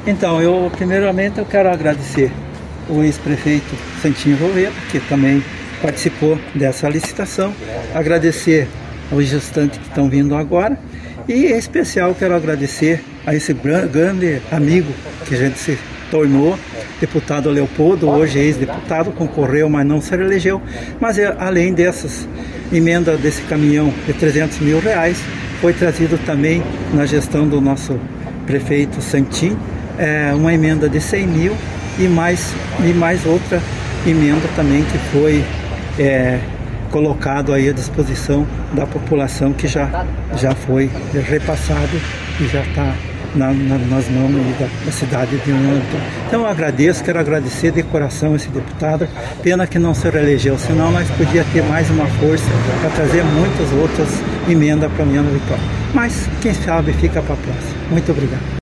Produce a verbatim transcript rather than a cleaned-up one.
Então, eu primeiramente eu quero agradecer o ex-prefeito Santinho Roveda, que também participou dessa licitação, agradecer aos gestantes que estão vindo agora e, em especial, quero agradecer a esse grande amigo que a gente se tornou, deputado Leopoldo, hoje ex-deputado, concorreu, mas não se elegeu, mas além dessas emendas desse caminhão de trezentos mil reais, foi trazido também na gestão do nosso prefeito Santinho, é, uma emenda de cem mil e mais, e mais outra emenda também que foi é, colocado aí à disposição da população, que já, já foi repassado e já está na, na, nas mãos da, da cidade de União. Então eu agradeço, quero agradecer de coração esse deputado, pena que não se reelegeu, senão nós podíamos ter mais uma força para trazer muitas outras emendas para a União Vitória. Mas quem sabe fica para a próxima. Muito obrigado.